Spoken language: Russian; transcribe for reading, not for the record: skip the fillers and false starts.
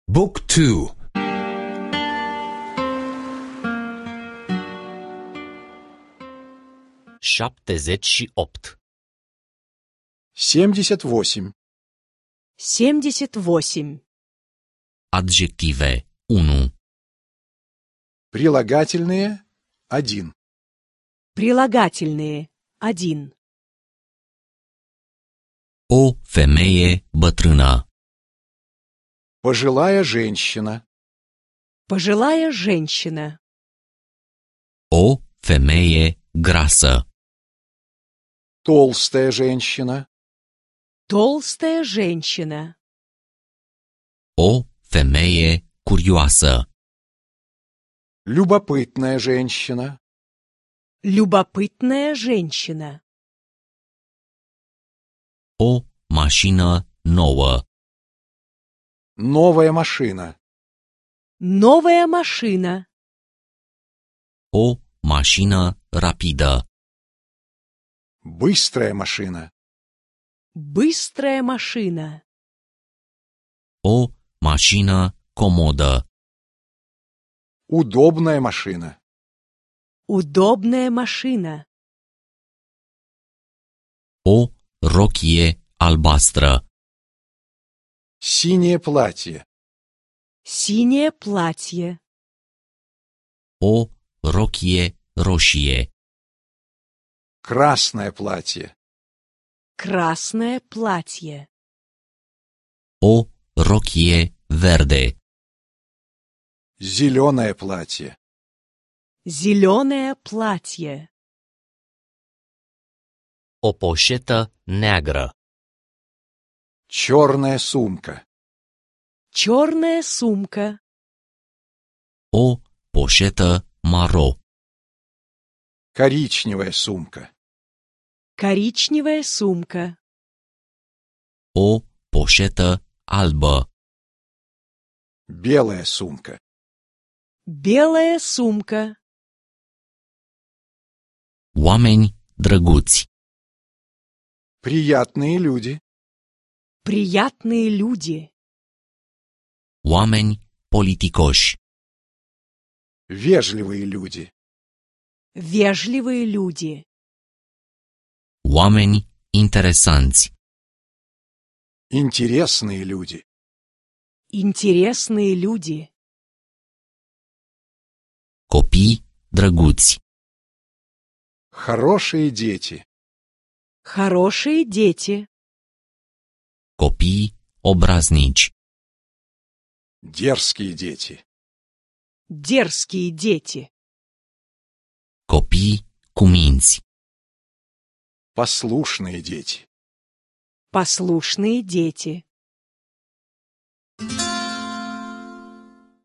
Book 2. 78. 78. 78. Adjective 1. Прилагательные 1. Прилагательные 1. O femeie bătrână. Пожилая женщина. Пожилая женщина. O femeie grasă. Толстая женщина. Толстая женщина. O femeie curioasă. Любопытная женщина. Любопытная женщина. O mașină nouă. Новая машина. Новая машина. O mașină rapidă. Быстрая машина. Быстрая машина. O mașină comodă. Удобная машина. Удобная машина. O rochie albastră. Синее платье. Синее платье. O rochie roșie. Красное платье. Красное платье. O rochie verde. Зеленое платье. Зеленое платье. O poșetă neagră. Черная сумка. Черная сумка. O poșetă maro. Коричневая сумка. Коричневая сумка. O poșetă albă. Белая сумка. Белая сумка. Oameni drăguți. Приятные люди. Приятные люди. Oameni politicoși. Вежливые люди. Вежливые люди. Oameni interesanți. Интересные люди. Интересные люди. Copii drăguți. Хорошие дети. Хорошие дети. Copii obraznici. Дерзкие дети. Дерзкие дети. Copii cu minți. Послушные дети. Послушные дети.